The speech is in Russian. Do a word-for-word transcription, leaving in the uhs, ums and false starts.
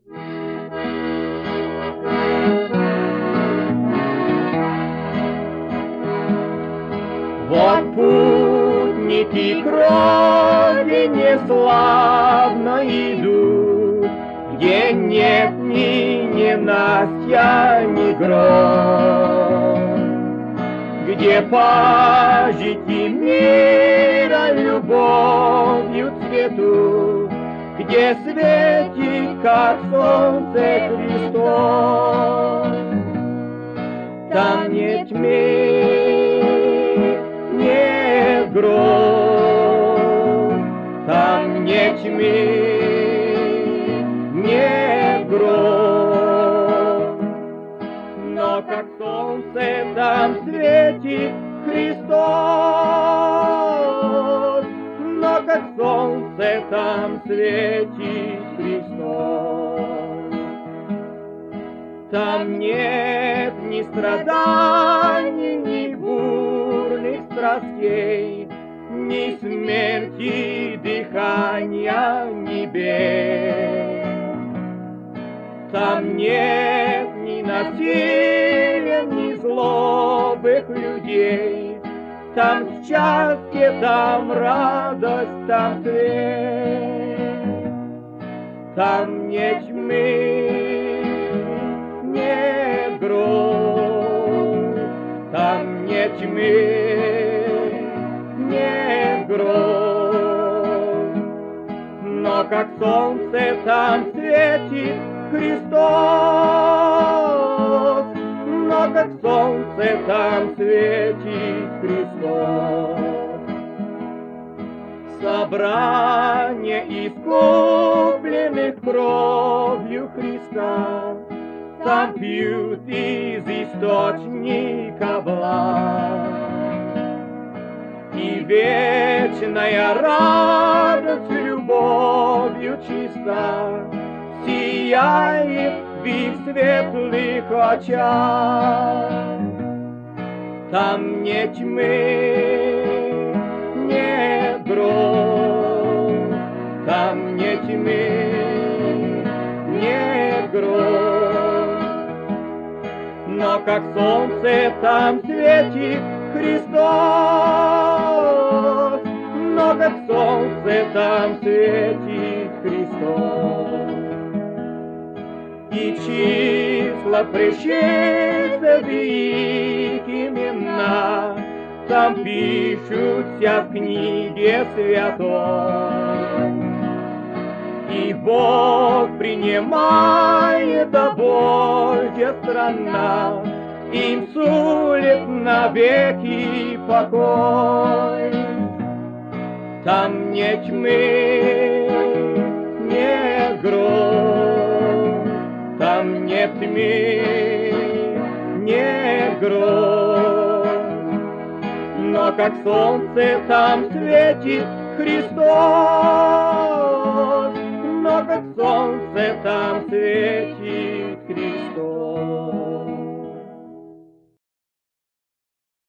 Вот путники к родине славно идут, где нет ни ненастья, ни гроз, где пажити мира любовью цветут, где светит, как солнце, Христос. Там нет тьмы, не гроз, там нет тьмы, не гроз. Но как солнце там светит Христос, но как солнце там светит Христос. Там нет ни страданий, ни бурных страстей, ни смерти, дыхания, ни бед. Там нет ни насилия, ни злобных людей. Там счастье, там радость, там свет. Там нет тьмы, не гроз, там нет тьмы, не гроз. Но как солнце там светит Христос, но как солнце там светит Христос. Собрание искупленных кровью Христа, там пьют из источника благ. И вечная радость любовью чиста сияет в их светлых очах. Там нет тьмы, не гроз, там нет тьмы, не гроз. Но как солнце там светит Христос, но как солнце там светит Христос. И числа пришельцев и их имена там пишутся в книге святой. И Бог принимает, да Божья страна им сулит навеки покой. Там нет тьмы, не гроз, там нет тьмы, не гроз. Но как солнце там светит Христос,